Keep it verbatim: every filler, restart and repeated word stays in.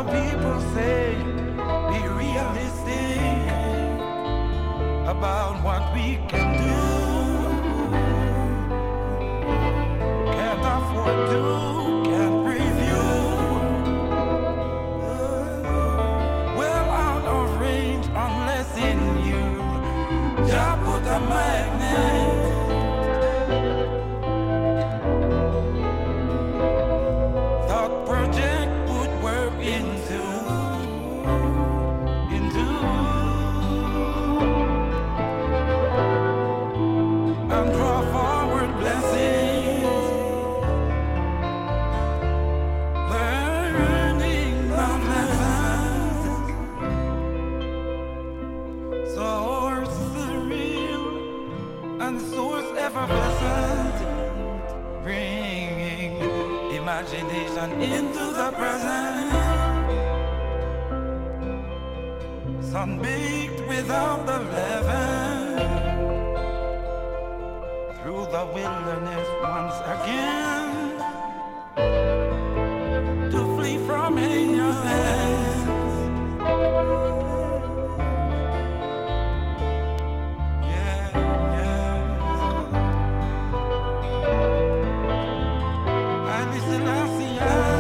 the people say, be realistic about what we can do. Can't afford to, can't preview. Well out of range unless in you. Just put a magnet. Thought project put work into, into, and draw forward blessings, learning the lessons. Source the real and source effervescent, bringing imagination into the present. Sun-baked without the leaven, through the wilderness once again, to flee from ignorance. Yeah, yeah. I listen, I see, I